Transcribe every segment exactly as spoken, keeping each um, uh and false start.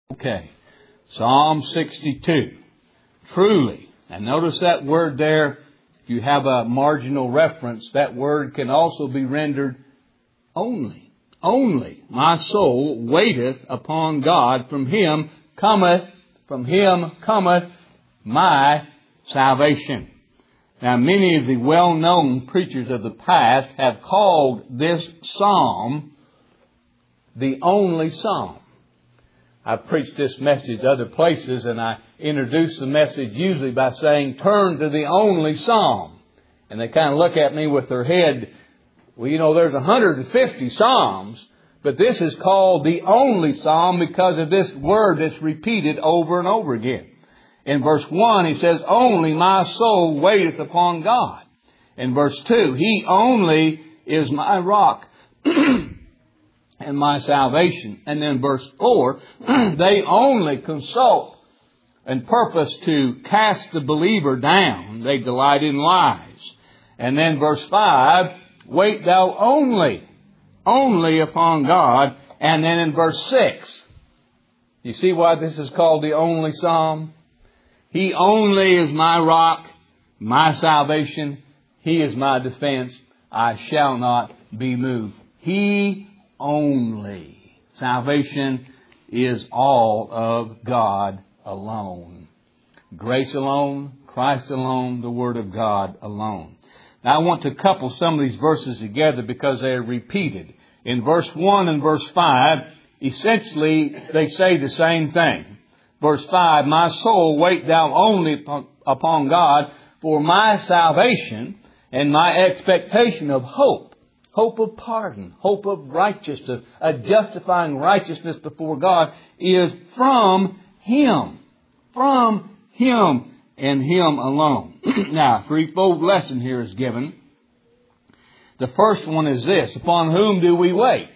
Okay. Psalm sixty-two. Truly. And notice that word there. If you have a marginal reference, that word can also be rendered only. Only my soul waiteth upon God. From Him cometh, from Him cometh my salvation. Now, many of the well-known preachers of the past have called this psalm the only psalm. I've preached this message other places, and I introduce the message usually by saying, turn to the only psalm. And they kind of look at me with their head, well, you know, there's one hundred fifty psalms, but this is called the only psalm because of this word that's repeated over and over again. In verse one, he says, only my soul waiteth upon God. In verse two, He only is my rock and my salvation. And then verse four, they only consult and purpose to cast the believer down. They delight in lies. And then verse five, wait thou only, only upon God. And then in verse six, you see why this is called the only psalm? He only is my rock, my salvation. He is my defense. I shall not be moved. He only. Salvation is all of God alone. Grace alone, Christ alone, the Word of God alone. Now I want to couple some of these verses together because they are repeated. In verse one and verse five, essentially they say the same thing. Verse five, my soul wait thou only upon God for my salvation and my expectation of hope. Hope of pardon, hope of righteousness, a justifying righteousness before God is from Him. From Him and Him alone. Now, a threefold lesson here is given. The first one is this. Upon whom do we wait?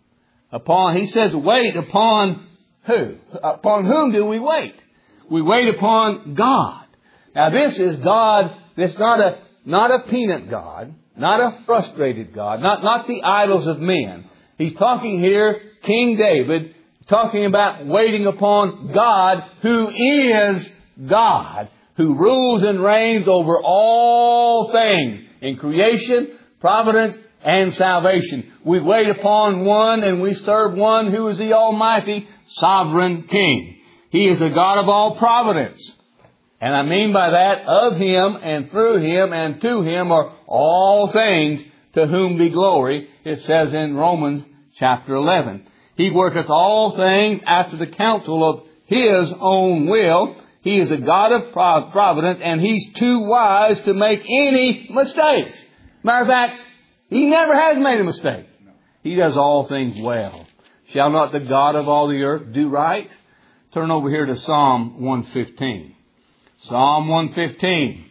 Upon, he says, wait upon who? Upon whom do we wait? We wait upon God. Now, this is God, this not a, not a peanut God. Not a frustrated God. Not, not the idols of men. He's talking here, King David, talking about waiting upon God who is God, who rules and reigns over all things in creation, providence, and salvation. We wait upon one and we serve one who is the Almighty Sovereign King. He is a God of all providence. And I mean by that, of Him and through Him and to Him are all things, to whom be glory, it says in Romans chapter eleven. He worketh all things after the counsel of His own will. He is a God of providence, and He's too wise to make any mistakes. Matter of fact, He never has made a mistake. He does all things well. Shall not the God of all the earth do right? Turn over here to Psalm one fifteen. Psalm one fifteen.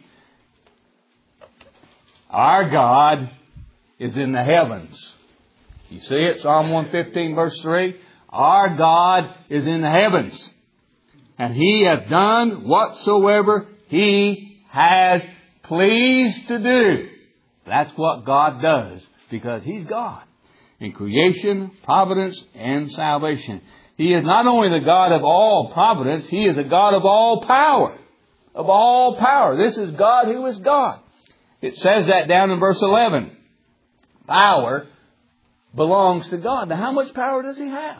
Our God is in the heavens. You see it? Psalm one fifteen verse three. Our God is in the heavens. And He hath done whatsoever He has pleased to do. That's what God does because He's God. In creation, providence, and salvation. He is not only the God of all providence, He is a God of all power. Of all power. This is God who is God. It says that down in verse eleven. Power belongs to God. Now how much power does He have?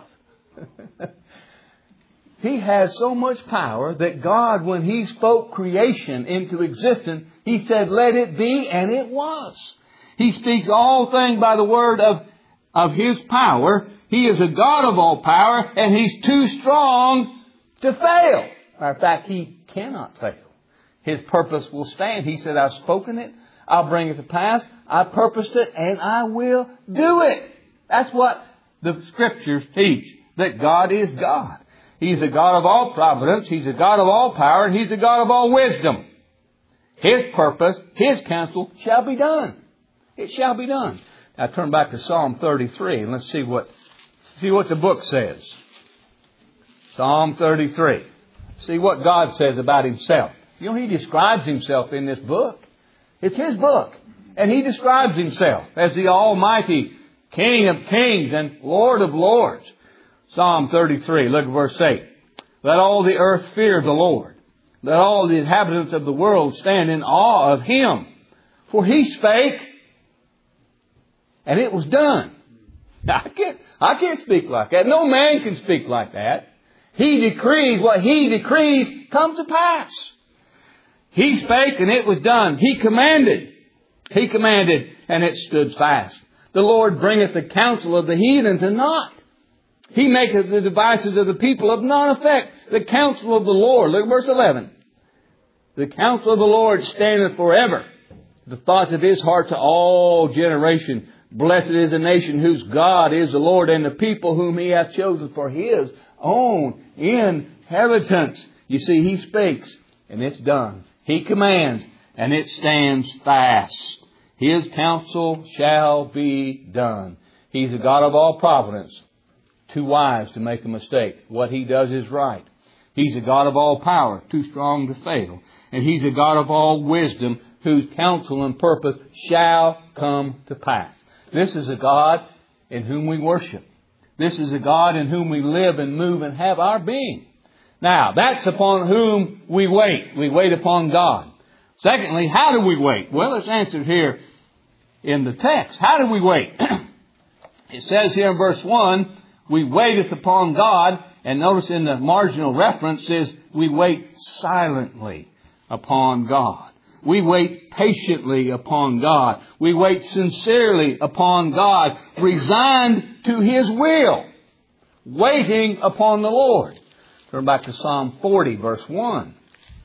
He has so much power that God, when He spoke creation into existence, He said, let it be, and it was. He speaks all things by the word of, of His power. He is a God of all power, and He's too strong to fail. Matter of fact, He cannot fail. His purpose will stand. He said, I've spoken it. I'll bring it to pass. I purposed it and I will do it. That's what the Scriptures teach. That God is God. He's a God of all providence. He's a God of all power. And He's a God of all wisdom. His purpose, His counsel shall be done. It shall be done. Now turn back to Psalm thirty-three and let's see what, see what the book says. Psalm thirty-three. See what God says about Himself. You know, He describes Himself in this book. It's His book. And He describes Himself as the Almighty King of kings and Lord of lords. Psalm thirty-three, look at verse eight. Let all the earth fear the Lord. Let all the inhabitants of the world stand in awe of Him. For He spake, and it was done. I can't, I can't speak like that. No man can speak like that. He decrees, what He decrees comes to pass. He spake, and it was done. He commanded. He commanded, and it stood fast. The Lord bringeth the counsel of the heathen to naught. He maketh the devices of the people of none effect. The counsel of the Lord. Look at verse eleven. The counsel of the Lord standeth forever. The thoughts of His heart to all generation. Blessed is the nation whose God is the Lord, and the people whom He hath chosen for His own inheritance. You see, He speaks, and it's done. He commands, and it stands fast. His counsel shall be done. He's a God of all providence. Too wise to make a mistake. What He does is right. He's a God of all power. Too strong to fail. And He's a God of all wisdom, whose counsel and purpose shall come to pass. This is a God in whom we worship. This is a God in whom we live and move and have our being. Now, that's upon whom we wait. We wait upon God. Secondly, how do we wait? Well, it's answered here in the text. How do we wait? It says here in verse one, we waiteth upon God. And notice in the marginal reference says we wait silently upon God. We wait patiently upon God. We wait sincerely upon God, resigned to His will, waiting upon the Lord. Turn back to Psalm forty, verse one.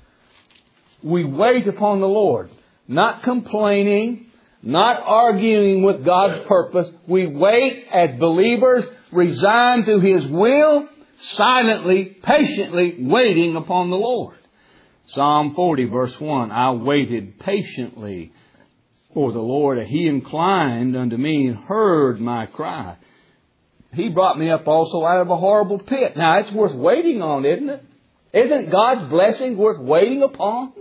We wait upon the Lord, not complaining, not arguing with God's purpose. We wait as believers, resigned to His will, silently, patiently waiting upon the Lord. Psalm forty, verse one, I waited patiently for the Lord. He inclined unto me and heard my cry. He brought me up also out of a horrible pit. Now, it's worth waiting on, isn't it? Isn't God's blessing worth waiting upon?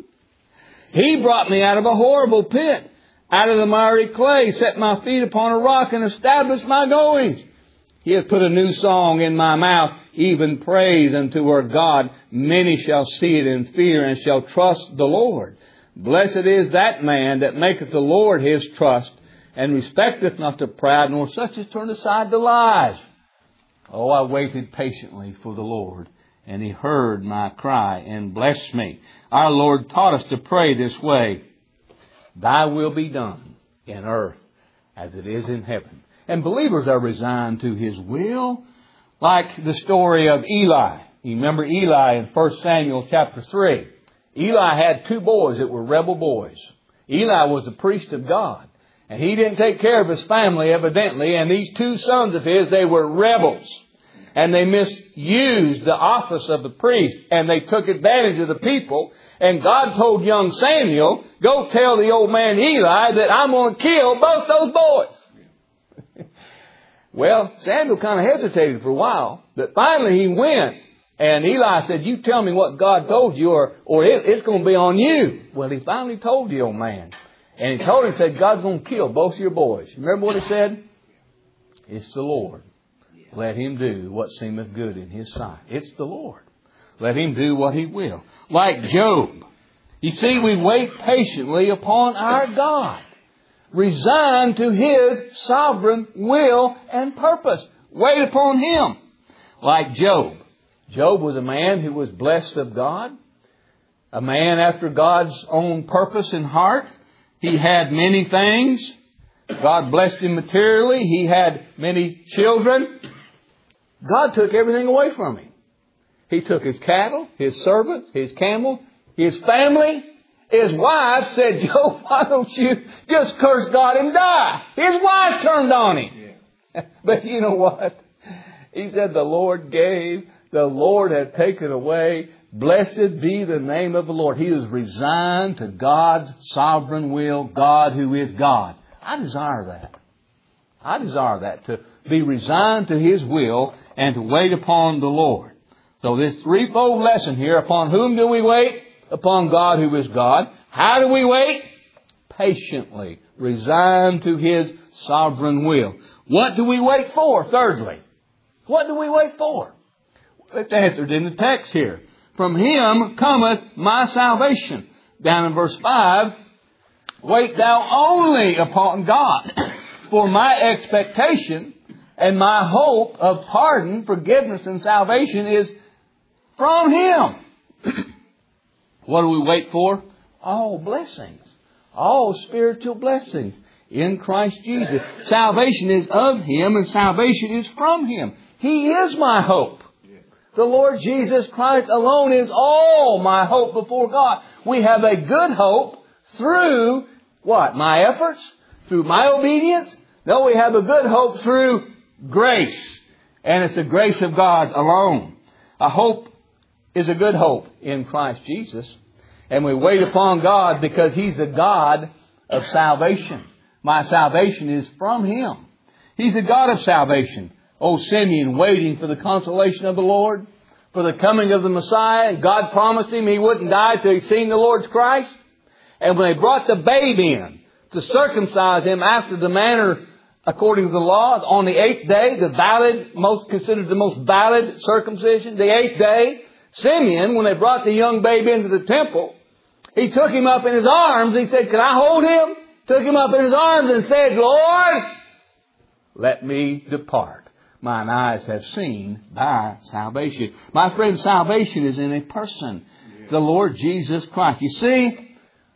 He brought me out of a horrible pit, out of the miry clay, set my feet upon a rock, and established my goings. He hath put a new song in my mouth, even praise unto our God. Many shall see it in fear, and shall trust the Lord. Blessed is that man that maketh the Lord his trust, and respecteth not the proud, nor such as turn aside to lies. Oh, I waited patiently for the Lord, and He heard my cry and blessed me. Our Lord taught us to pray this way: Thy will be done in earth as it is in heaven. And believers are resigned to His will, like the story of Eli. You remember Eli in First Samuel chapter three. Eli had two boys that were rebel boys. Eli was the priest of God. And he didn't take care of his family, evidently. And these two sons of his, they were rebels. And they misused the office of the priest. And they took advantage of the people. And God told young Samuel, go tell the old man Eli that I'm going to kill both those boys. Well, Samuel kind of hesitated for a while. But finally he went. And Eli said, you tell me what God told you, or, or it, it's going to be on you. Well, he finally told the old man. And he told him, said, God's going to kill both of your boys. Remember what he said? It's the Lord. Let Him do what seemeth good in His sight. It's the Lord. Let Him do what He will. Like Job. You see, we wait patiently upon our God. Resigned to His sovereign will and purpose. Wait upon Him. Like Job. Job was a man who was blessed of God. A man after God's own purpose and heart. He had many things. God blessed him materially. He had many children. God took everything away from him. He took his cattle, his servants, his camels, his family. His wife said, Job, why don't you just curse God and die? His wife turned on him. Yeah. But you know what? He said, the Lord gave, the Lord had taken away. Blessed be the name of the Lord. He is resigned to God's sovereign will, God who is God. I desire that. I desire that, to be resigned to His will and to wait upon the Lord. So this threefold lesson here, upon whom do we wait? Upon God who is God. How do we wait? Patiently, resigned to His sovereign will. What do we wait for? Thirdly, what do we wait for? Let's answer it in the text here. From Him cometh my salvation. Down in verse five, wait thou only upon God, for my expectation and my hope of pardon, forgiveness, and salvation is from Him. What do we wait for? All blessings. All spiritual blessings in Christ Jesus. Salvation is of Him and salvation is from Him. He is my hope. The Lord Jesus Christ alone is all my hope before God. We have a good hope through what? My efforts? Through my obedience? No, we have a good hope through grace. And it's the grace of God alone. A hope is a good hope in Christ Jesus. And we wait upon God because He's the God of salvation. My salvation is from Him. He's the God of salvation. Old Simeon waiting for the consolation of the Lord, for the coming of the Messiah. God promised him he wouldn't die till he'd seen the Lord's Christ. And when they brought the babe in to circumcise him after the manner according to the law, on the eighth day, the valid, most considered the most valid circumcision, the eighth day, Simeon, when they brought the young babe into the temple, he took him up in his arms. He said, "Can I hold him?" Took him up in his arms and said, "Lord, let me depart. Mine eyes have seen thy salvation." My friend, salvation is in a person, the Lord Jesus Christ. You see,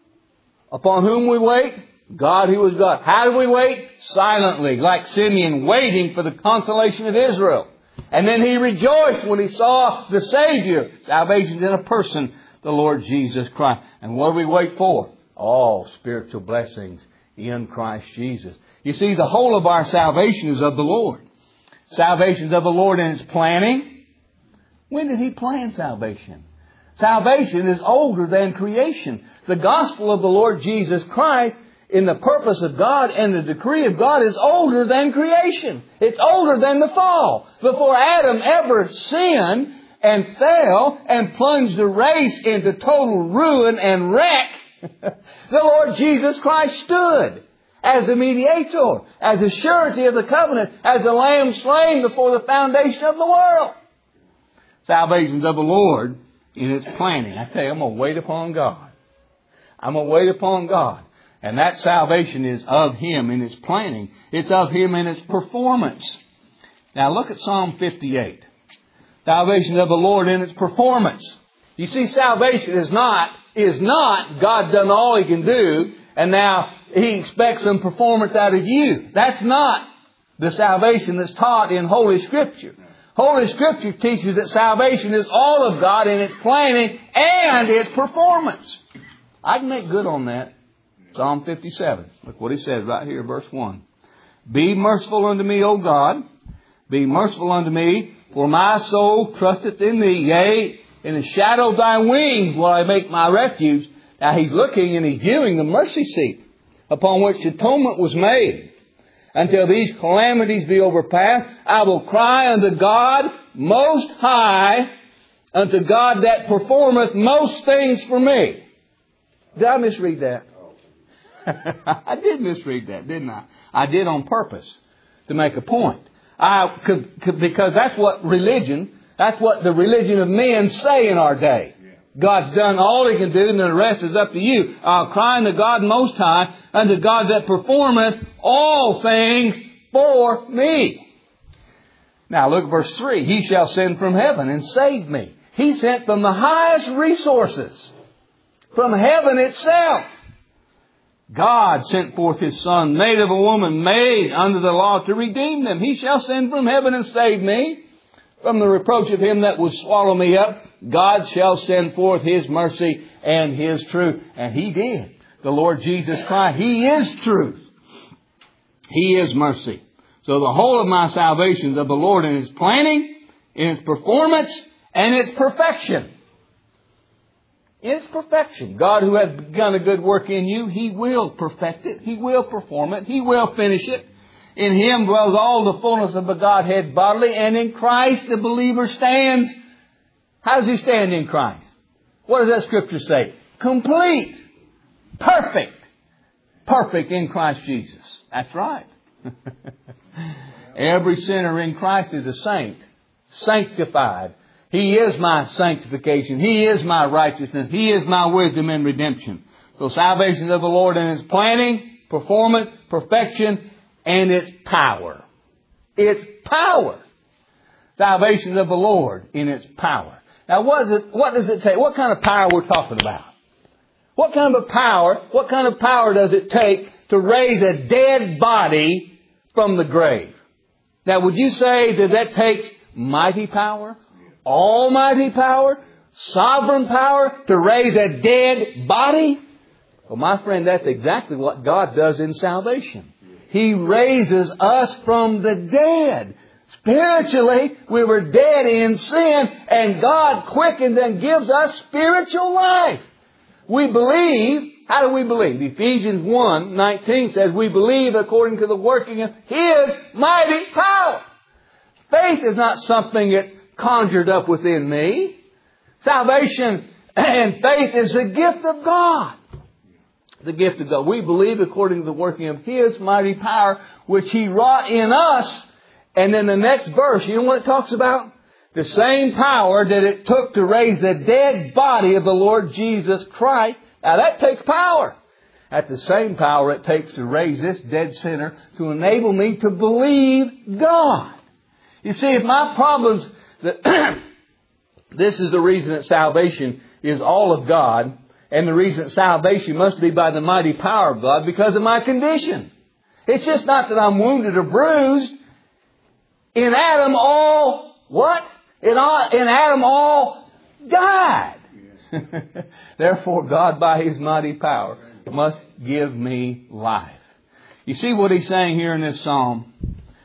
upon whom we wait? God who is God. How do we wait? Silently, like Simeon waiting for the consolation of Israel. And then he rejoiced when he saw the Savior. Salvation is in a person, the Lord Jesus Christ. And what do we wait for? All spiritual blessings in Christ Jesus. You see, the whole of our salvation is of the Lord. Salvation is of the Lord in its planning. When did He plan salvation? Salvation is older than creation. The gospel of the Lord Jesus Christ, in the purpose of God and the decree of God, is older than creation. It's older than the fall. Before Adam ever sinned and fell and plunged the race into total ruin and wreck, the Lord Jesus Christ stood as the mediator, as the surety of the covenant, as the lamb slain before the foundation of the world. Salvation is of the Lord in its planning. I tell you, I'm going to wait upon God. I'm going to wait upon God. And that salvation is of Him in its planning. It's of Him in its performance. Now look at Psalm fifty-eight. Salvation of the Lord in its performance. You see, salvation is not, is not God done all He can do and now He expects some performance out of you. That's not the salvation that's taught in Holy Scripture. Holy Scripture teaches that salvation is all of God in its planning and its performance. I can make good on that. Psalm fifty-seven. Look what he says right here, verse one. "Be merciful unto me, O God. Be merciful unto me, for my soul trusteth in Thee. Yea, in the shadow of Thy wings will I make my refuge." Now he's looking and he's viewing the mercy seat upon which atonement was made. "Until these calamities be overpassed, I will cry unto God most high, unto God that performeth most things for me." Did I misread that? I did misread that, didn't I? I did on purpose to make a point. I could, could, because that's what religion, that's what the religion of men say in our day. God's done all He can do, and the rest is up to you. I'll cry unto God most high, unto God that performeth all things for me. Now look at verse three. "He shall send from heaven and save me." He sent from the highest resources, from heaven itself. God sent forth His Son, made of a woman, made under the law, to redeem them. "He shall send from heaven and save me from the reproach of him that would swallow me up. God shall send forth His mercy and His truth." And He did. The Lord Jesus Christ, He is truth. He is mercy. So the whole of my salvation is of the Lord in His planning, in its performance, and its perfection. In its perfection. God who has begun a good work in you, He will perfect it. He will perform it. He will finish it. In Him dwells all the fullness of the Godhead bodily, and in Christ the believer stands. How does he stand in Christ? What does that Scripture say? Complete. Perfect. Perfect in Christ Jesus. That's right. Every sinner in Christ is a saint. Sanctified. He is my sanctification. He is my righteousness. He is my wisdom and redemption. So salvation of the Lord in its planning, performance, perfection, and its power. Its power. Salvation of the Lord in its power. Now what, is it, what does it take? What kind of power we're talking about? What kind of power, what kind of power does it take to raise a dead body from the grave? Now would you say that that takes mighty power? Almighty power? Sovereign power to raise a dead body? Well, my friend, that's exactly what God does in salvation. He raises us from the dead. Spiritually, we were dead in sin, and God quickens and gives us spiritual life. We believe. How do we believe? Ephesians one nineteen says we believe according to the working of His mighty power. Faith is not something that's conjured up within me. Salvation and faith is the gift of God. The gift of God. We believe according to the working of His mighty power, which He wrought in us. And then the next verse, you know what it talks about? The same power that it took to raise the dead body of the Lord Jesus Christ. Now that takes power. That's the same power it takes to raise this dead sinner to enable me to believe God. You see, if my problems, that this is the reason that salvation is all of God, and the reason that salvation must be by the mighty power of God because of my condition. It's just not that I'm wounded or bruised. In Adam all, what? In, all, in Adam all died. Therefore God by His mighty power must give me life. You see what He's saying here in this psalm?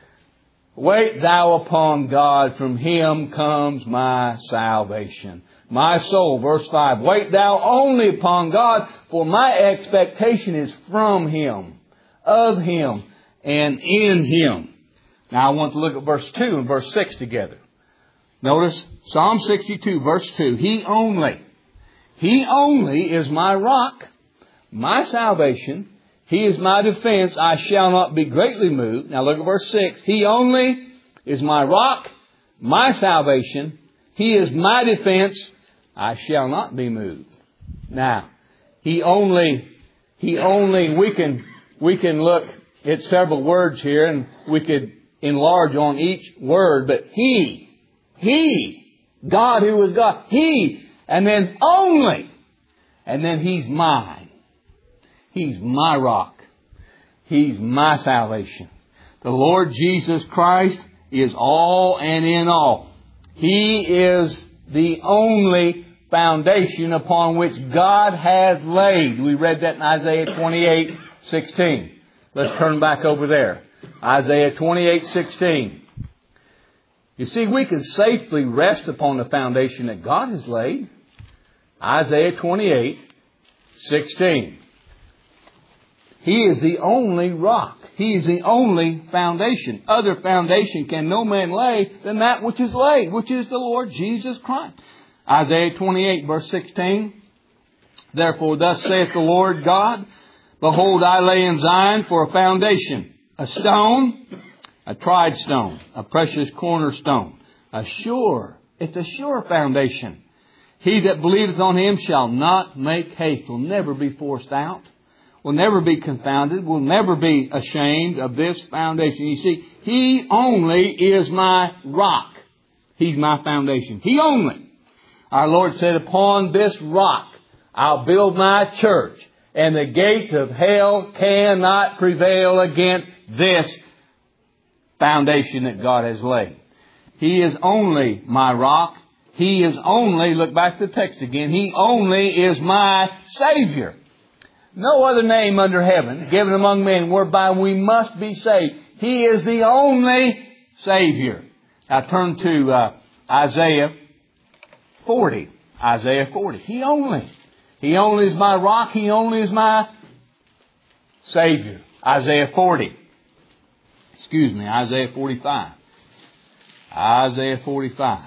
Wait thou upon God, from Him comes my salvation. My soul, verse five, wait thou only upon God, for my expectation is from Him, of Him, and in Him. Now I want to look at verse two and verse six together. Notice Psalm sixty-two, verse two. He only, He only is my rock, my salvation. He is my defense. I shall not be greatly moved. Now look at verse six. He only is my rock, my salvation. He is my defense. I shall not be moved. Now, He only, He only, we can, we can look at several words here and we could enlarge on each word, but He, He, God who is God, He, and then only, and then He's mine. He's my rock. He's my salvation. The Lord Jesus Christ is all and in all. He is the only foundation upon which God has laid. We read that in Isaiah twenty-eight sixteen. Let's turn back over there. Isaiah twenty-eight sixteen. You see, we can safely rest upon the foundation that God has laid. Isaiah twenty-eight sixteen. He is the only rock. He is the only foundation. Other foundation can no man lay than that which is laid, which is the Lord Jesus Christ. Isaiah twenty-eight verse sixteen. Therefore thus saith the Lord God, behold, I lay in Zion for a foundation, a stone, a tried stone, a precious cornerstone, a sure, it's a sure foundation. He that believeth on Him shall not make haste, will never be forced out, will never be confounded, will never be ashamed of this foundation. You see, He only is my rock. He's my foundation. He only. Our Lord said, upon this rock I'll build my church, and the gates of hell cannot prevail against this foundation that God has laid. He is only my rock. He is only, look back to the text again, He only is my Savior. No other name under heaven given among men whereby we must be saved. He is the only Savior. Now turn to uh, Isaiah forty. Isaiah forty. He only. He only is my rock. He only is my Savior. Isaiah forty. Excuse me, Isaiah forty-five. Isaiah forty-five.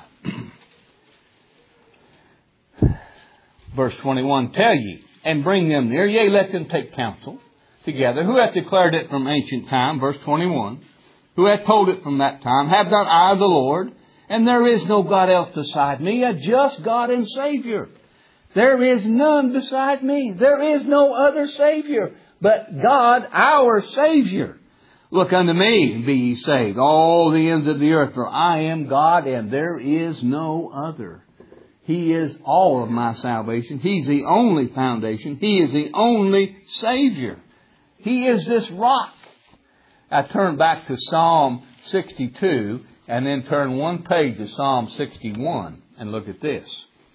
Verse twenty-one. Tell ye, and bring them near. Yea, let them take counsel together. Who hath declared it from ancient time? Verse twenty-one. Who hath told it from that time? Have not I the Lord? And there is no God else beside me, a just God and Savior. There is none beside me. There is no other Savior but God, our Savior. Look unto me and be ye saved, all the ends of the earth, for I am God and there is no other. He is all of my salvation. He's the only foundation. He is the only Savior. He is this rock. I turn back to Psalm sixty-two and then turn one page to Psalm sixty-one and look at this.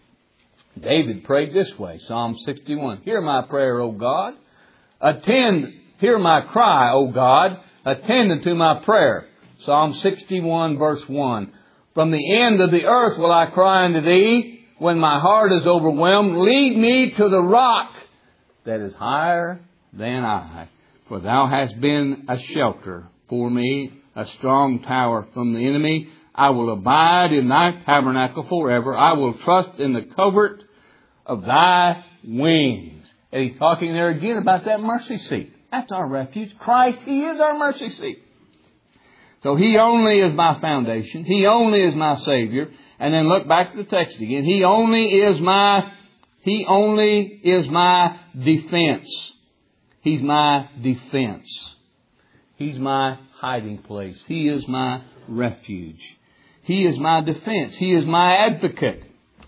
David prayed this way, Psalm sixty-one. Hear my prayer, O God. Attend, hear my cry, O God. Attend unto my prayer. Psalm sixty-one verse one. From the end of the earth will I cry unto thee. When my heart is overwhelmed, lead me to the rock that is higher than I. For thou hast been a shelter for me, a strong tower from the enemy. I will abide in thy tabernacle forever. I will trust in the covert of thy wings. And he's talking there again about that mercy seat. That's our refuge. Christ, He is our mercy seat. So He only is my foundation. He only is my Savior. And then look back to the text again. He only is my, He only is my defense. He's my defense. He's my hiding place. He is my refuge. He is my defense. He is my advocate.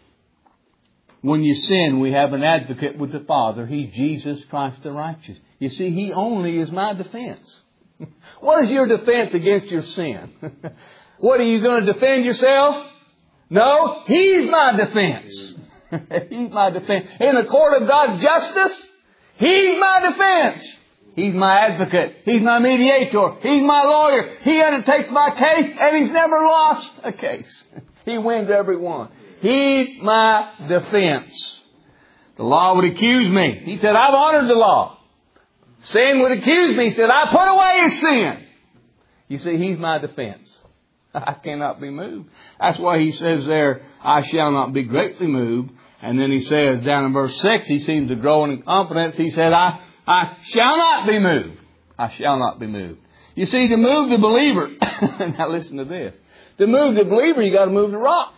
When you sin, we have an advocate with the Father. He's Jesus Christ the righteous. You see, He only is my defense. What is your defense against your sin? What, are you going to defend yourself? No, He's my defense. He's my defense. In the court of God's justice, He's my defense. He's my advocate. He's my mediator. He's my lawyer. He undertakes my case and He's never lost a case. He wins every one. He's my defense. The law would accuse me. He said, I've honored the law. Sin would accuse me. He said, I put away His sin. You see, He's my defense. I cannot be moved. That's why He says there, I shall not be greatly moved. And then He says down in verse six, He seems to grow in confidence. He said, I, I shall not be moved. I shall not be moved. You see, to move the believer, now listen to this. To move the believer, you got to move the rock.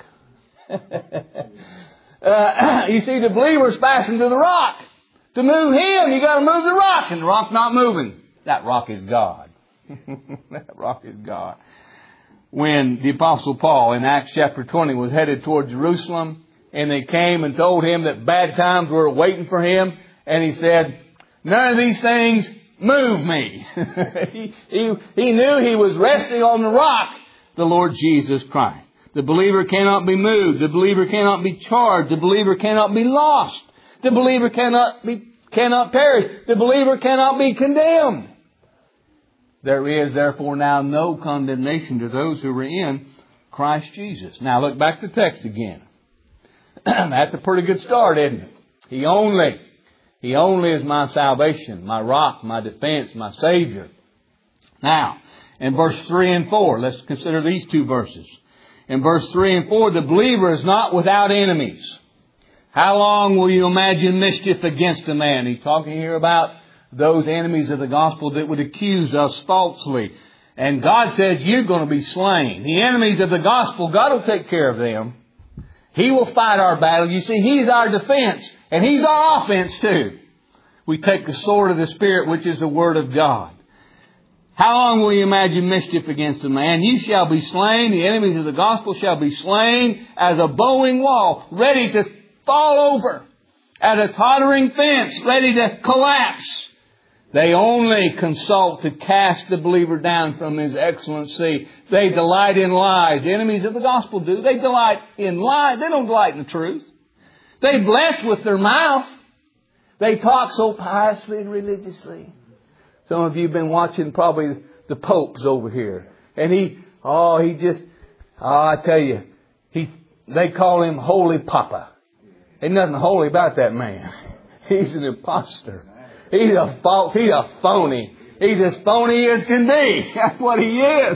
uh, you see, the believer's fastened to the rock. To move him, you got to move the rock. And the rock's not moving. That rock is God. That rock is God. When the Apostle Paul in Acts chapter twenty was headed toward Jerusalem, and they came and told him that bad times were waiting for him, and he said, none of these things move me. he, he, he knew he was resting on the rock, the Lord Jesus Christ. The believer cannot be moved. The believer cannot be charged. The believer cannot be lost. The believer cannot be, cannot perish. The believer cannot be condemned. There is therefore now no condemnation to those who are in Christ Jesus. Now look back to the text again. That's a pretty good start, isn't it? He only, He only is my salvation, my rock, my defense, my Savior. Now, in verse three and four, let's consider these two verses. In verse three and four, the believer is not without enemies. How long will you imagine mischief against a man? He's talking here about those enemies of the gospel that would accuse us falsely. And God says, you're going to be slain. The enemies of the gospel, God will take care of them. He will fight our battle. You see, He's our defense. And He's our offense too. We take the sword of the Spirit, which is the Word of God. How long will you imagine mischief against a man? You shall be slain. The enemies of the gospel shall be slain as a bowing wall, ready to fall over. As a tottering fence, ready to collapse. They only consult to cast the believer down from his excellency. They delight in lies. The enemies of the gospel do. They delight in lies. They don't delight in the truth. They bless with their mouth. They talk so piously and religiously. Some of you have been watching probably the popes over here. And he, oh, he just, oh, I tell you, he, they call him Holy Papa. Ain't nothing holy about that man. He's an imposter. He's a false, he's a phony. He's as phony as can be. That's what he is.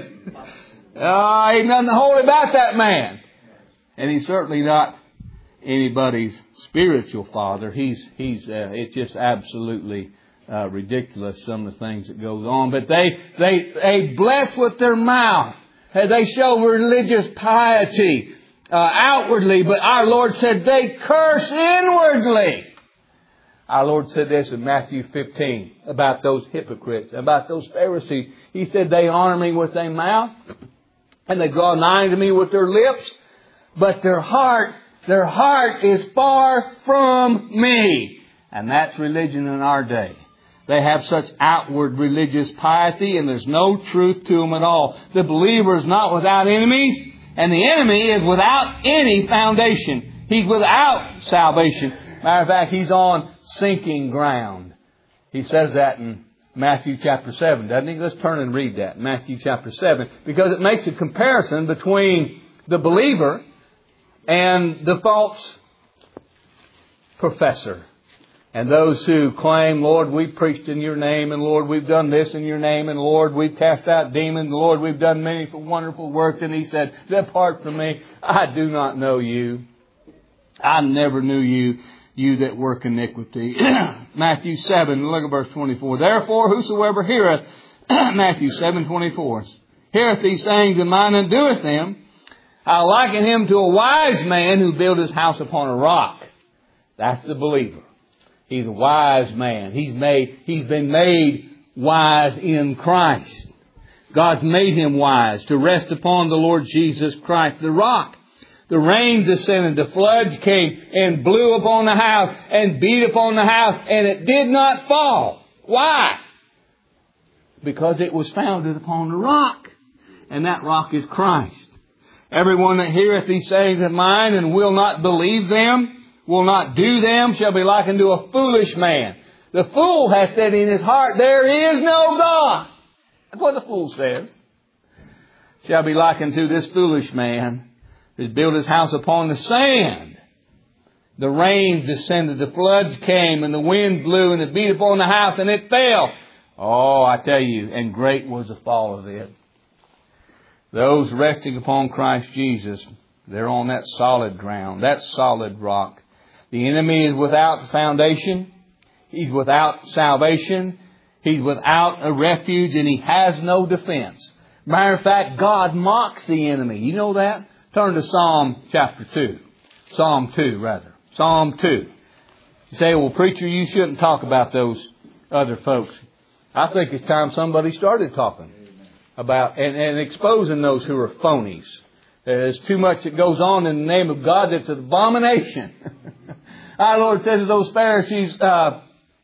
Uh, ain't nothing holy about that man. And he's certainly not anybody's spiritual father. He's, he's, uh, it's just absolutely uh, ridiculous, some of the things that goes on. But they, they, they bless with their mouth. They show religious piety uh, outwardly, but our Lord said they curse inwardly. Our Lord said this in Matthew fifteen about those hypocrites, about those Pharisees. He said, they honor me with their mouth and they draw nigh to me with their lips, but their heart, their heart is far from me. And that's religion in our day. They have such outward religious piety and there's no truth to them at all. The believer is not without enemies, and the enemy is without any foundation. He's without salvation. Matter of fact, he's on sinking ground. He says that in Matthew chapter seven, doesn't he? Let's turn and read that. Matthew chapter seven. Because it makes a comparison between the believer and the false professor. And those who claim, Lord, we've preached in your name, and Lord, we've done this in your name, and Lord, we've cast out demons, Lord, we've done many wonderful works. And he said, depart from me, I do not know you. I never knew you, you that work iniquity. Matthew seven, look at verse twenty-four. Therefore, whosoever heareth, Matthew seven twenty-four, heareth these sayings of mine and doeth them, I liken him to a wise man who built his house upon a rock. That's the believer. He's a wise man. He's made, he's been made wise in Christ. God's made him wise to rest upon the Lord Jesus Christ, the rock. The rain descended, the floods came and blew upon the house and beat upon the house, and it did not fall. Why? Because it was founded upon the rock, and that rock is Christ. Everyone that heareth these sayings of mine and will not believe them, will not do them, shall be likened to a foolish man. The fool hath said in his heart, there is no God. That's what the fool says. Shall be likened to this foolish man who built his house upon the sand. The rain descended, the floods came, and the wind blew, and it beat upon the house, and it fell. Oh, I tell you, and great was the fall of it. Those resting upon Christ Jesus, they're on that solid ground, that solid rock. The enemy is without foundation. He's without salvation. He's without a refuge, and he has no defense. Matter of fact, God mocks the enemy. You know that? Turn to Psalm chapter two. Psalm two, rather. Psalm two. You say, well, preacher, you shouldn't talk about those other folks. I think it's time somebody started talking about and, and exposing those who are phonies. There's too much that goes on in the name of God that's an abomination. Our Lord said to those Pharisees, uh,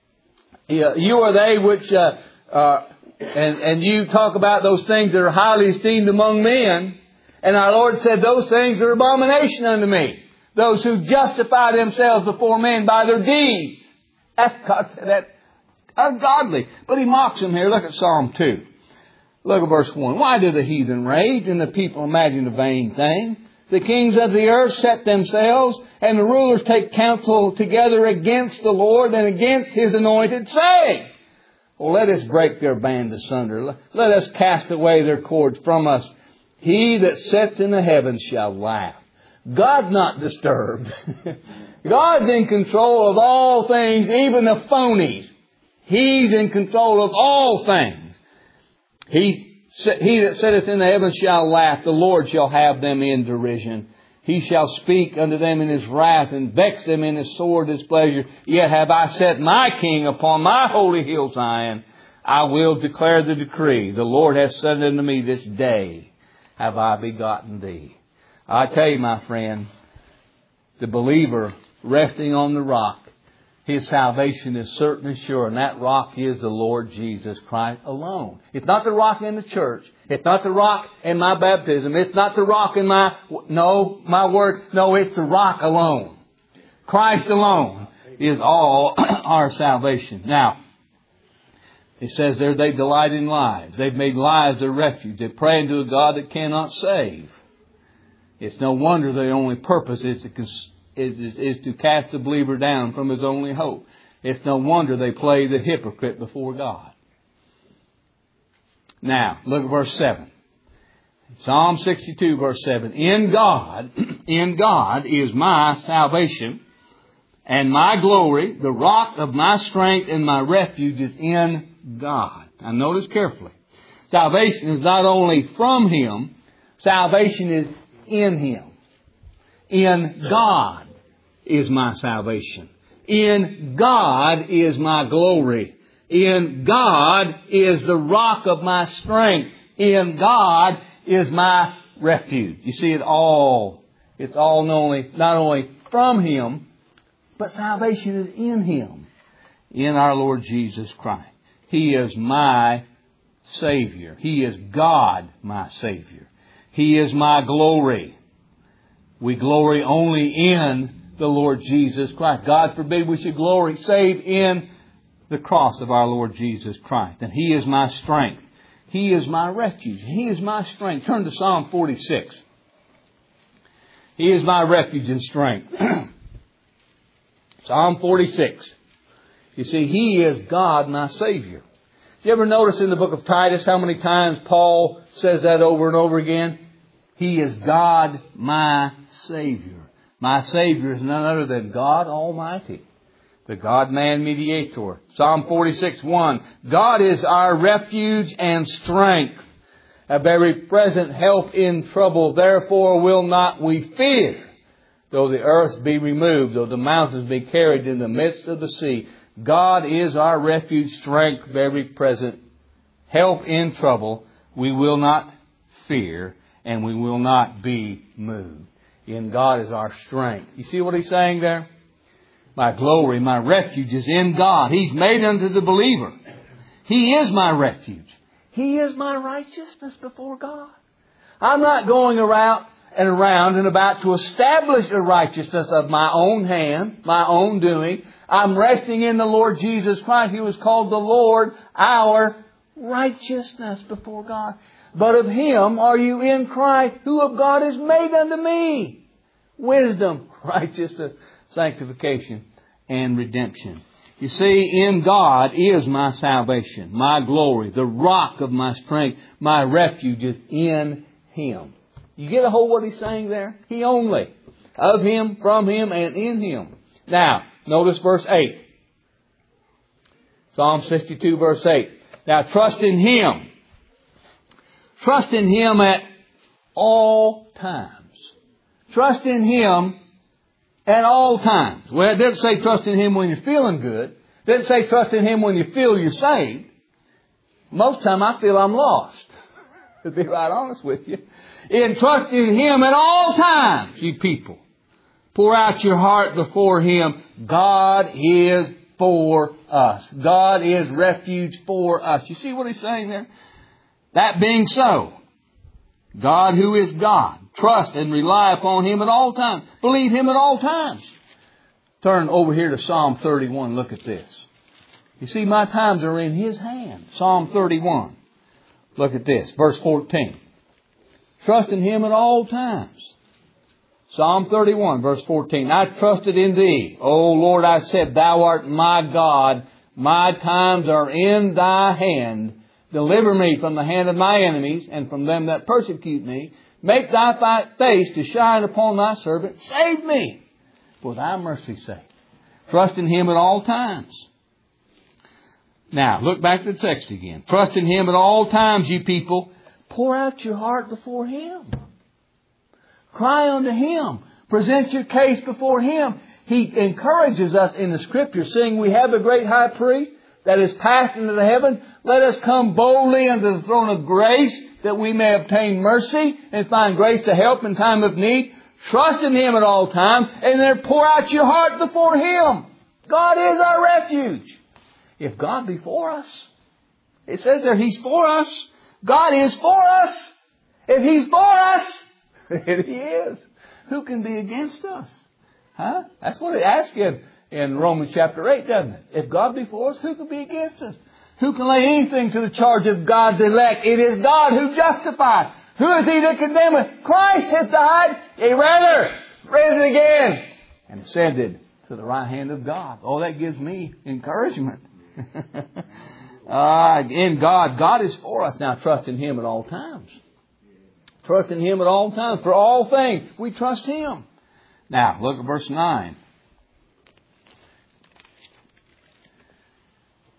you are they which, uh, uh, and, and you talk about those things that are highly esteemed among men. And our Lord said, those things are abomination unto me. Those who justify themselves before men by their deeds. That's God, that's ungodly. But he mocks them here. Look at Psalm two. Look at verse one. Why do the heathen rage and the people imagine a vain thing? The kings of the earth set themselves, and the rulers take counsel together against the Lord and against His anointed, saying, well, let us break their band asunder. Let us cast away their cords from us. He that sits in the heavens shall laugh. God's not disturbed. God's in control of all things, even the phonies. He's in control of all things. He He that sitteth in the heavens shall laugh. The Lord shall have them in derision. He shall speak unto them in His wrath and vex them in His sore displeasure. Yet have I set my King upon my holy hill Zion. I will declare the decree. The Lord hath said unto me, this day have I begotten thee. I tell you, my friend, the believer resting on the rock, his salvation is certain and sure, and that rock is the Lord Jesus Christ alone. It's not the rock in the church. It's not the rock in my baptism. It's not the rock in my, no, my work. No, it's the rock alone. Christ alone is all our salvation. Now, it says there they delight in lies. They've made lies their refuge. They pray unto a God that cannot save. It's no wonder their only purpose is to cons- Is, is, is to cast the believer down from his only hope. It's no wonder they play the hypocrite before God. Now, look at verse seven. Psalm sixty-two, verse seven. In God, in God is my salvation and my glory. The rock of my strength and my refuge is in God. Now, notice carefully. Salvation is not only from Him, Salvation is in Him. In God is my salvation. In God is my glory. In God is the rock of my strength. In God is my refuge. You see it all. It's all not only, not only from Him, but salvation is in Him. In our Lord Jesus Christ. He is my Savior. He is God, my Savior. He is my glory. We glory only in the Lord Jesus Christ. God forbid we should glory save in the cross of our Lord Jesus Christ. And He is my strength. He is my refuge. He is my strength. Turn to Psalm forty-six. He is my refuge and strength. Psalm forty-six. You see, He is God, my Savior. Do you ever notice in the book of Titus how many times Paul says that over and over again? He is God, my Savior. My Savior is none other than God Almighty, the God-man mediator. Psalm forty-six, one. God is our refuge and strength, a very present help in trouble. Therefore will not we fear, though the earth be removed, though the mountains be carried in the midst of the sea. God is our refuge, strength, very present help in trouble. We will not fear, and we will not be moved. In God is our strength. You see what He's saying there? My glory, my refuge is in God. He's made unto the believer. He is my refuge. He is my righteousness before God. I'm not going around and around and about to establish a righteousness of my own hand, my own doing. I'm resting in the Lord Jesus Christ. He was called the Lord, our righteousness before God. But of Him are you in Christ, who of God is made unto me wisdom, righteousness, sanctification, and redemption. You see, in God is my salvation, my glory, the rock of my strength, my refuge is in Him. You get a hold of what He's saying there? He only. Of Him, from Him, and in Him. Now, notice verse eight. Psalm sixty-two, verse eight. Now, trust in Him. Trust in Him at all times. Trust in Him at all times. Well, it doesn't say trust in Him when you're feeling good. It doesn't say trust in Him when you feel you're saved. Most of the time I feel I'm lost. To be right honest with you. In trust in Him at all times, you people. Pour out your heart before Him. God is for us. God is refuge for us. You see what He's saying there? That being so, God who is God, trust and rely upon Him at all times. Believe Him at all times. Turn over here to Psalm thirty-one. Look at this. You see, my times are in His hand. Psalm thirty-one. Look at this. Verse fourteen. Trust in Him at all times. Psalm thirty-one, verse fourteen. I trusted in Thee. O Lord, I said, Thou art my God. My times are in Thy hand. Deliver me from the hand of my enemies and from them that persecute me. Make Thy face to shine upon Thy servant. Save me for Thy mercy's sake. Trust in Him at all times. Now, look back to the text again. Trust in Him at all times, you people. Pour out your heart before Him. Cry unto Him. Present your case before Him. He encourages us in the Scripture, saying we have a great high priest that is passed into the heaven. Let us come boldly unto the throne of grace, that we may obtain mercy and find grace to help in time of need. Trust in Him at all times, and then pour out your heart before Him. God is our refuge. If God be for us, it says there He's for us. God is for us. If He's for us, and He is, who can be against us? Huh? That's what it asks in, in Romans chapter eight, doesn't it? If God be for us, who can be against us? Who can lay anything to the charge of God's elect? It is God who justifies. Who is He that condemneth? Christ hath died, yea rather, risen again, and ascended to the right hand of God. Oh, that gives me encouragement. uh, in God, God is for us. Now trust in Him at all times. Trust in Him at all times. For all things, we trust Him. Now, look at verse nine.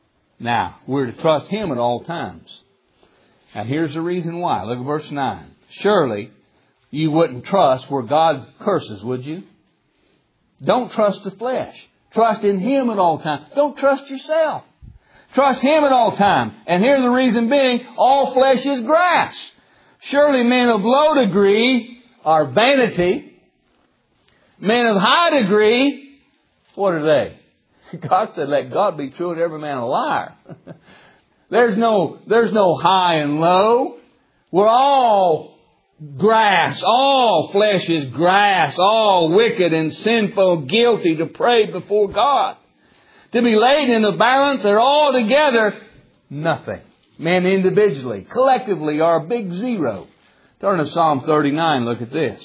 Now, we're to trust Him at all times. Now, here's the reason why. Look at verse nine. surely you wouldn't trust where God curses, would you? Don't trust the flesh. Trust in Him at all times. Don't trust yourself. Trust Him at all times. And here's the reason being, all flesh is grass. Surely men of low degree are vanity. Men of high degree, what are they? God said, let God be true and every man a liar. There's no, there's no high and low. We're all grass. All flesh is grass. All wicked and sinful, guilty, depraved before God. To be laid in the balance, they're all together nothing. Men individually, collectively are a big zero. Turn to Psalm thirty-nine. Look at this.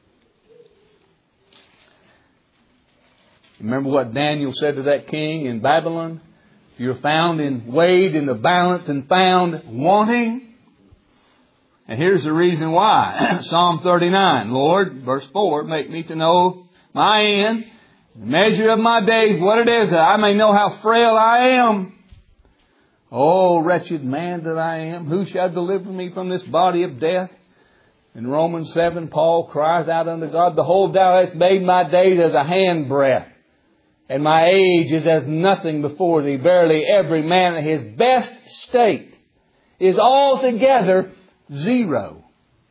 Remember what Daniel said to that king in Babylon? You're found in, weighed in the balance and found wanting. And here's the reason why. Psalm thirty-nine. Lord, verse four, make me to know my end, the measure of my days, what it is, that I may know how frail I am. Oh, wretched man that I am, who shall deliver me from this body of death? In Romans seven, Paul cries out unto God, behold, thou hast made my days as a handbreadth, and my age is as nothing before thee. Verily, every man in his best state is altogether zero.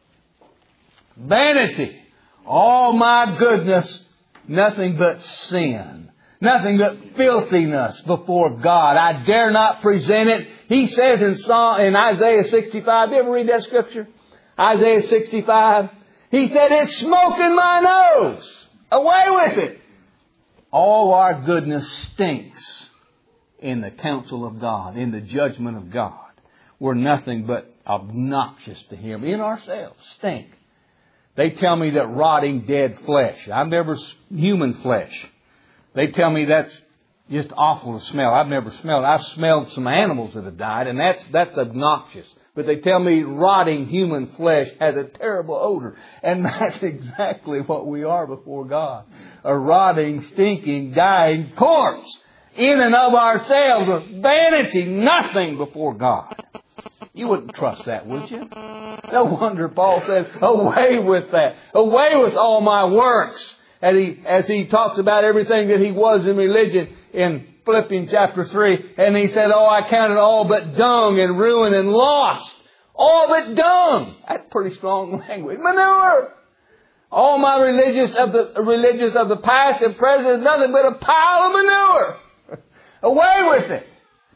Vanity. Oh my goodness, nothing but sin. Nothing but filthiness before God. I dare not present it. He says in Psalm, in Isaiah sixty-five, you ever read that scripture? Isaiah sixty-five. He said, it's smoke in my nose. Away with it. All our goodness stinks in the counsel of God, in the judgment of God. We're nothing but obnoxious to Him. In ourselves, stink. They tell me that rotting dead flesh. I've never, human flesh. They tell me that's just awful to smell. I've never smelled it. I've smelled some animals that have died, and that's, that's obnoxious. But they tell me rotting human flesh has a terrible odor. And that's exactly what we are before God. A rotting, stinking, dying corpse. In and of ourselves, a vanity, nothing before God. You wouldn't trust that, would you? No wonder Paul said, away with that. Away with all my works. As he, as he talks about everything that he was in religion in Philippians chapter three. And he said, oh, I count it all but dung and ruin and lost. All but dung. That's pretty strong language. Manure. All my religious of the religious of the past and present is nothing but a pile of manure. Away with it.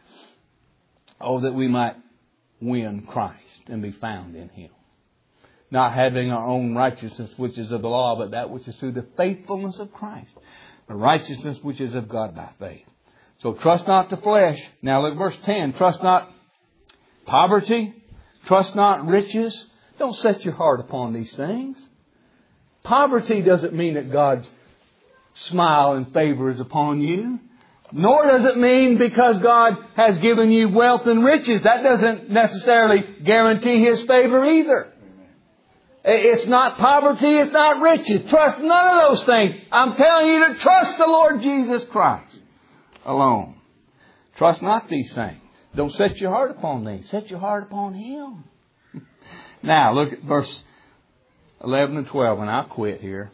Oh, that we might win Christ and be found in Him. Not having our own righteousness which is of the law, but that which is through the faithfulness of Christ. The righteousness which is of God by faith. So trust not the flesh. Now look at verse ten. Trust not poverty. Trust not riches. Don't set your heart upon these things. Poverty doesn't mean that God's smile and favor is upon you. Nor does it mean because God has given you wealth and riches. That doesn't necessarily guarantee His favor either. It's not poverty, it's not riches. Trust none of those things. I'm telling you to trust the Lord Jesus Christ alone. Trust not these things. Don't set your heart upon these. Set your heart upon Him. Now, look at verse eleven and twelve, and I'll quit here.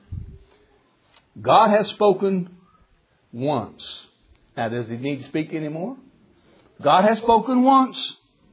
God has spoken once. Now, does He need to speak anymore? God has spoken once.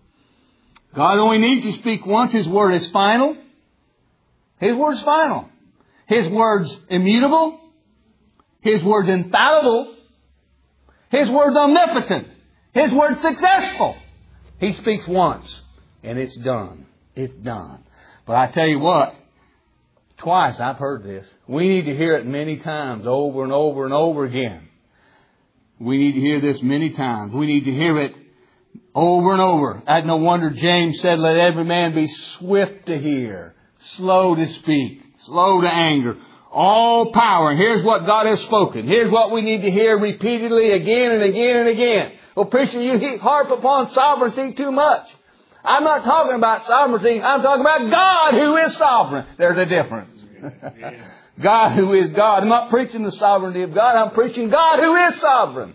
God only needs to speak once. His word is final. His word's final. His word's immutable. His word's infallible. His word's omnipotent. His word's successful. He speaks once, and it's done. It's done. But I tell you what, twice I've heard this. We need to hear it many times, over and over and over again. We need to hear this many times. We need to hear it over and over. That's no wonder James said, let every man be swift to hear, slow to speak, slow to anger. All power. And here's what God has spoken. Here's what we need to hear repeatedly again and again and again. Well, preacher, you harp upon sovereignty too much. I'm not talking about sovereignty. I'm talking about God who is sovereign. There's a difference. God who is God. I'm not preaching the sovereignty of God. I'm preaching God who is sovereign.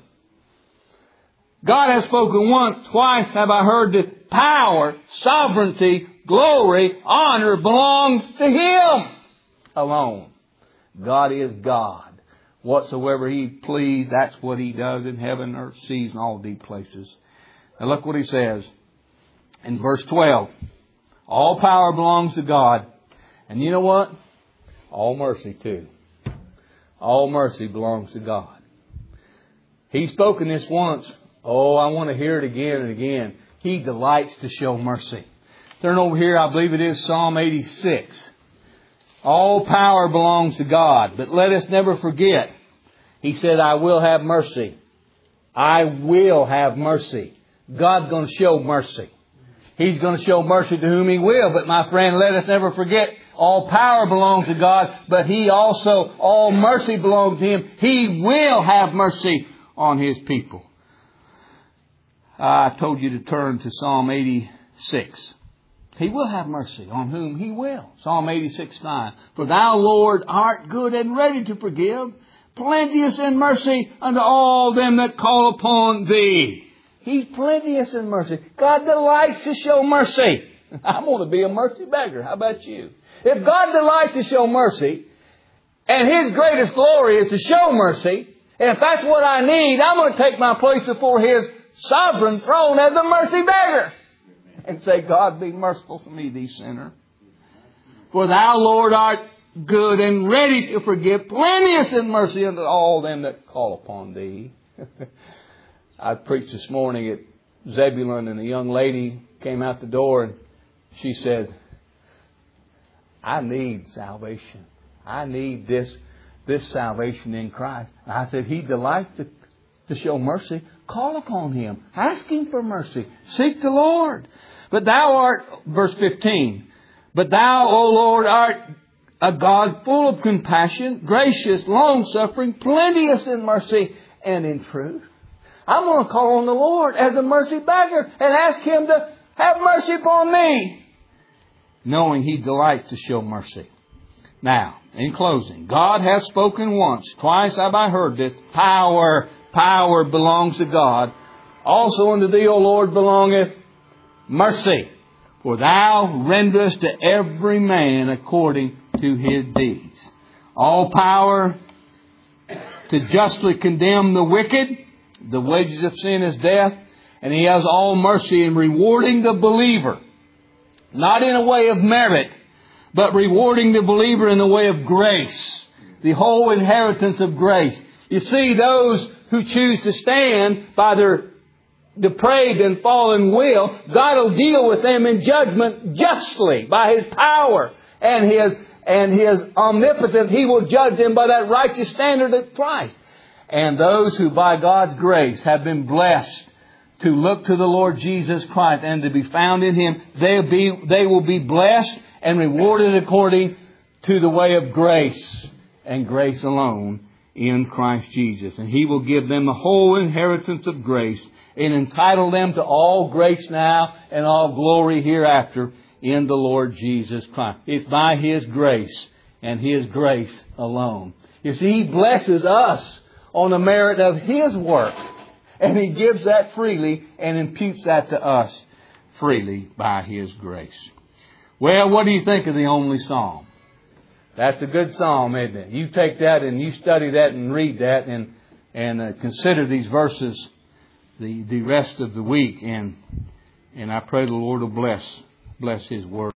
God has spoken once, twice have I heard the power, sovereignty, glory, honor belongs to Him alone. God is God. Whatsoever He pleased, that's what He does in heaven, earth, seas, and all deep places. Now look what He says in verse twelve. All power belongs to God. And you know what? All mercy too. All mercy belongs to God. He's spoken this once. Oh, I want to hear it again and again. He delights to show mercy. Turn over here, I believe it is Psalm eighty-six. All power belongs to God. But let us never forget, He said, I will have mercy. I will have mercy. God's going to show mercy. He's going to show mercy to whom He will. But my friend, let us never forget, all power belongs to God, but He also, all mercy belongs to Him. He will have mercy on His people. I told you to turn to Psalm eighty-six. He will have mercy on whom He will. Psalm eighty-six nine. For Thou, Lord, art good and ready to forgive, plenteous in mercy unto all them that call upon Thee. He's plenteous in mercy. God delights to show mercy. I'm going to be a mercy beggar. How about you? If God delights to show mercy, and His greatest glory is to show mercy, and if that's what I need, I'm going to take my place before His sovereign throne as a mercy beggar. And say, God, be merciful to me, thee sinner. For Thou, Lord, art good and ready to forgive, plenteous in mercy unto all them that call upon Thee. I preached this morning at Zebulon, and a young lady came out the door and she said, I need salvation. I need this, this salvation in Christ. And I said, He delights to, to show mercy. Call upon Him. Ask Him for mercy. Seek the Lord. But Thou art, verse fifteen, but Thou, O Lord, art a God full of compassion, gracious, long-suffering, plenteous in mercy and in truth. I'm going to call on the Lord as a mercy beggar and ask Him to have mercy upon me, knowing He delights to show mercy. Now, in closing, God hath spoken once, twice have I heard this, power, power belongs to God. Also unto Thee, O Lord, belongeth mercy. For Thou renderest to every man according to his deeds. All power to justly condemn the wicked. The wages of sin is death. And He has all mercy in rewarding the believer. Not in a way of merit, but rewarding the believer in the way of grace. The whole inheritance of grace. You see, those who choose to stand by their depraved and fallen will, God will deal with them in judgment justly by His power and His and His omnipotence. He will judge them by that righteous standard of Christ. And those who by God's grace have been blessed to look to the Lord Jesus Christ and to be found in Him, they'll be, they will be blessed and rewarded according to the way of grace and grace alone in Christ Jesus. And He will give them the whole inheritance of grace and entitle them to all grace now and all glory hereafter in the Lord Jesus Christ. It's by His grace and His grace alone. You see, He blesses us on the merit of His work. And He gives that freely and imputes that to us freely by His grace. Well, what do you think of the only psalm? That's a good psalm, isn't it? You take that and you study that and read that and and uh, consider these verses the the rest of the week. And and I pray the Lord will bless bless His word.